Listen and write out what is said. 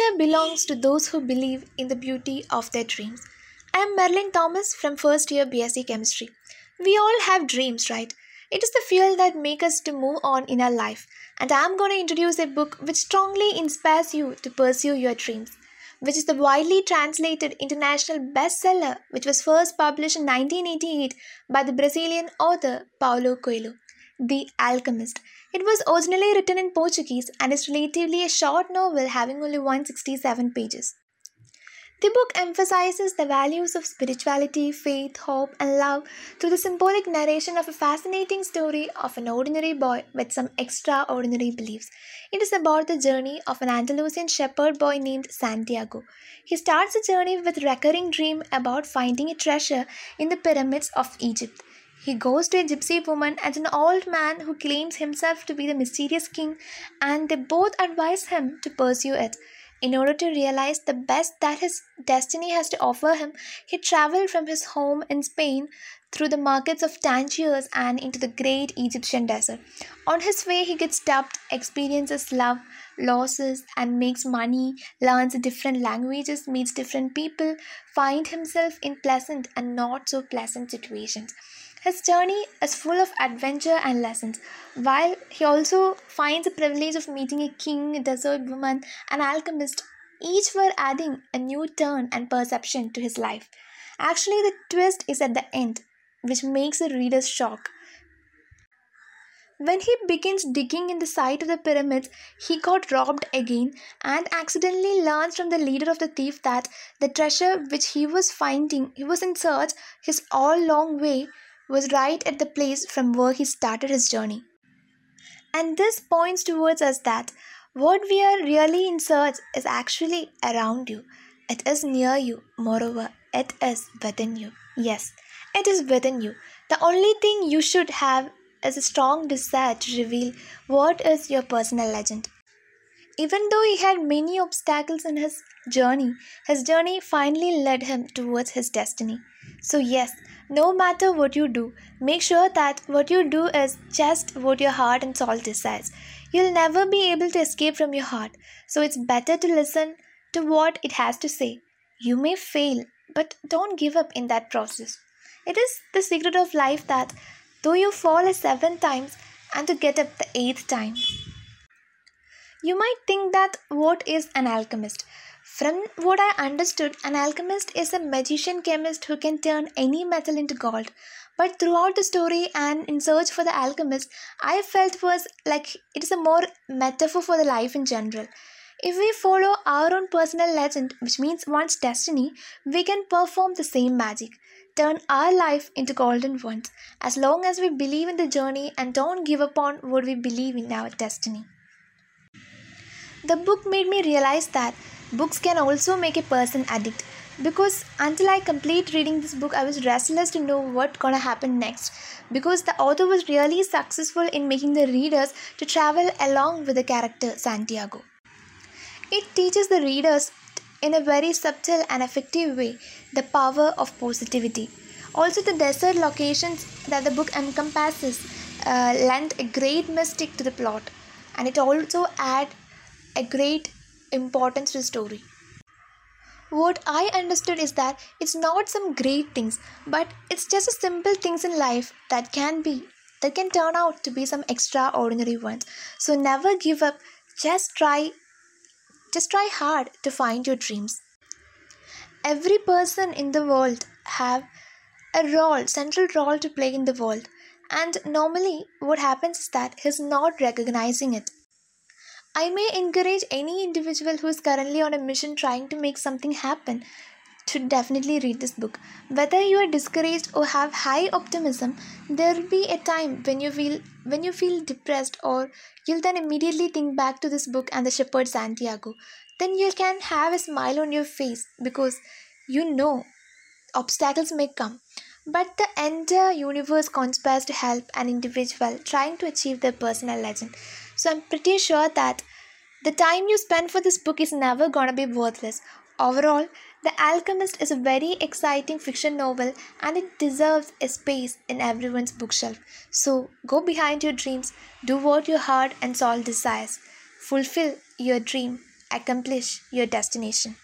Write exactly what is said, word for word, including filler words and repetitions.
Wonder belongs to those who believe in the beauty of their dreams. I am Marilyn Thomas from first year B S c Chemistry. We all have dreams, right? It is the fuel that makes us to move on in our life. And I am going to introduce a book which strongly inspires you to pursue your dreams, which is the widely translated international bestseller which was first published in nineteen eighty-eight by the Brazilian author Paulo Coelho, The Alchemist. It was originally written in Portuguese and is relatively a short novel having only one hundred sixty-seven pages. The book emphasizes the values of spirituality, faith, hope, and love through the symbolic narration of a fascinating story of an ordinary boy with some extraordinary beliefs. It is about the journey of an Andalusian shepherd boy named Santiago. He starts a journey with a recurring dream about finding a treasure in the pyramids of Egypt. He goes to a gypsy woman and an old man who claims himself to be the mysterious king, and they both advise him to pursue it. In order to realize the best that his destiny has to offer him, he traveled from his home in Spain through the markets of Tangiers and into the great Egyptian desert. On his way, he gets dubbed, experiences love, losses, and makes money, learns different languages, meets different people, finds himself in pleasant and not so pleasant situations. His journey is full of adventure and lessons, while he also finds the privilege of meeting a king, a desert woman, an alchemist. Each were adding a new turn and perception to his life. Actually, the twist is at the end, which makes the reader's shock. When he begins digging in the site of the pyramids, he got robbed again and accidentally learns from the leader of the thief that the treasure which he was finding, he was in search his all long way, was right at the place from where he started his journey. And this points towards us that what we are really in search is actually around you. It is near you. Moreover, it is within you. Yes, it is within you. The only thing you should have is a strong desire to reveal what is your personal legend. Even though he had many obstacles in his journey, his journey finally led him towards his destiny. So yes, no matter what you do, make sure that what you do is just what your heart and soul desires. You'll never be able to escape from your heart, so it's better to listen to what it has to say. You may fail, but don't give up in that process. It is the secret of life that though you fall a seven times and to get up the eighth time. You might think that what is an alchemist? From what I understood, an alchemist is a magician chemist who can turn any metal into gold. But throughout the story and in search for the alchemist, I felt was like it is a more metaphor for the life in general. If we follow our own personal legend, which means one's destiny, we can perform the same magic, turn our life into golden ones, as long as we believe in the journey and don't give up on what we believe in our destiny. The book made me realize that books can also make a person addict, because until I complete reading this book, I was restless to know what's gonna happen next, because the author was really successful in making the readers to travel along with the character Santiago. It teaches the readers in a very subtle and effective way the power of positivity. Also, the desert locations that the book encompasses uh, lend a great mystic to the plot, and it also adds a great importance to the story. What I understood is that it's not some great things, but it's just a simple things in life that can be, that can turn out to be some extraordinary ones. So never give up. Just try, just try hard to find your dreams. Every person in the world have a role, central role to play in the world, and normally what happens is that he's not recognizing it. I may encourage any individual who is currently on a mission trying to make something happen to definitely read this book. Whether you are discouraged or have high optimism, there will be a time when you feel when you feel depressed, or you'll then immediately think back to this book and the shepherd Santiago. Then you can have a smile on your face, because you know obstacles may come, but the entire universe conspires to help an individual trying to achieve their personal legend. So I'm pretty sure that the time you spend for this book is never gonna be worthless. Overall, The Alchemist is a very exciting fiction novel, and it deserves a space in everyone's bookshelf. So go behind your dreams, do what your heart and soul desires, fulfill your dream, accomplish your destination.